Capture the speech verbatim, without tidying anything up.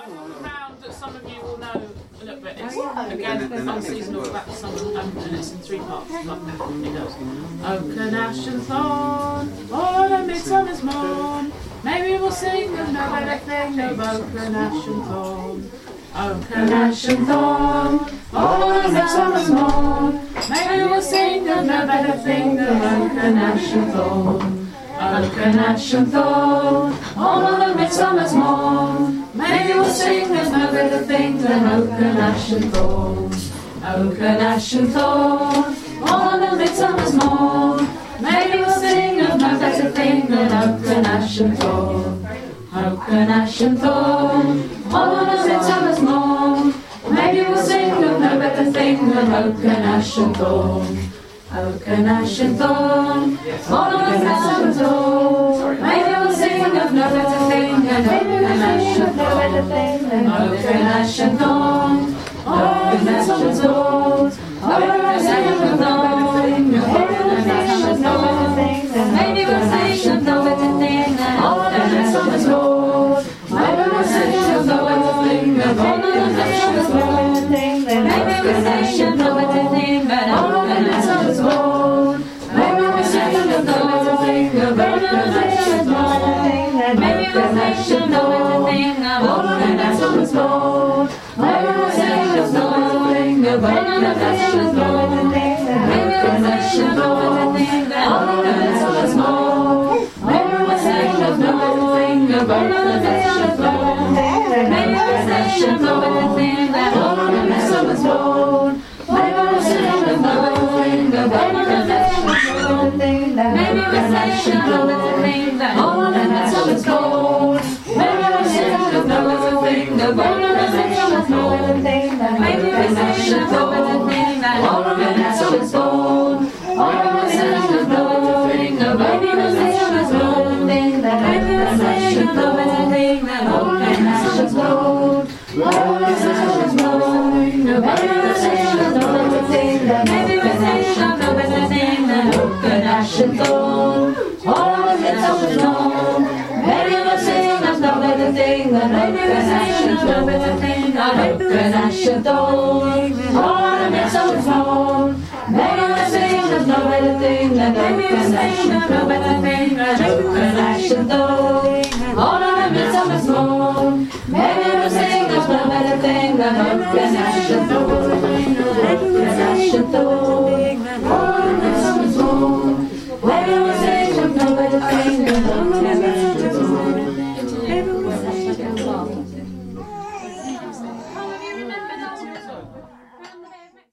round that some of you will know a little bit. It's, again, unseasonal, back to summer, um, and it's in three parts. But it goes. Oak and ash and thorn, all a midsummer's morn. Maybe we'll sing of no better thing of oak and ash and thorn. Oak and ash and thorn, all a midsummer's morn. Maybe we'll sing of no better thing of oak and ash and thorn. Oak and ash and thorn, all on a midsummer's morn. Maybe we'll sing there's no better thing than oak and ash and thorn. Oak and ash and thorn, all on a midsummer's morn. Maybe we'll sing of no better thing than oak and ash and thorn. Oak and ash and thorn, all on a midsummer's morn. Maybe we'll sing of no better thing than oak and ash and thorn. Oak and ash and thorn, all on a midsummer's morn. Maybe we'll sing of no better thing than oak and ash and thorn. Oak and ash and thorn, all on a midsummer's morn. Maybe we'll sing of no better thing than oak and ash and thorn. Maybe we'll sing of no better thing than oak and midsummer's morn. Maybe we'll sing of no better thing than oak and midsummer's morn. Maybe we'll sing of no better thing than oak and midsummer's morn. Maybe we'll sing of no better thing than oak and midsummer's morn. Maybe we'll sing of no better thing than oak and midsummer's morn. Maybe we'll sing of no better thing than oak and midsummer's morn. Maybe we'll sing of no better thing than oak and midsummer's morn. Maybe we'll sing of no better thing than oak and midsummer's morn. Maybe we'll sing of no better thing than oak and midsummer's morn. Maybe we'll sing of no better thing than oak and midsummer's morn. Maybe we'll sing of no better thing than oak and midsummer's morn. Maybe we'll sing of no better thing than oak and midsummer's morn. Maybe we'll sing of no better thing than oak and midsummer's morn. Maybe we'll sing of no better thing than oak and midsummer's morn. Maybe we'll sing of no better thing than oak and midsummer's morn. Maybe we'll sing of no better thing than maybe we'll sing of no better thing than oak and ash and thorn. All of it's always known. Maybe we'll sing of no better thing than maybe we'll sing of no better thing than oak and ash and thorn. All of it's always known. Maybe we'll sing of no better thing than maybe we'll sing of no better thing than oak and ash and thorn. All of it's always known. Maybe we'll sing of no better thing than oak and ash and thorn.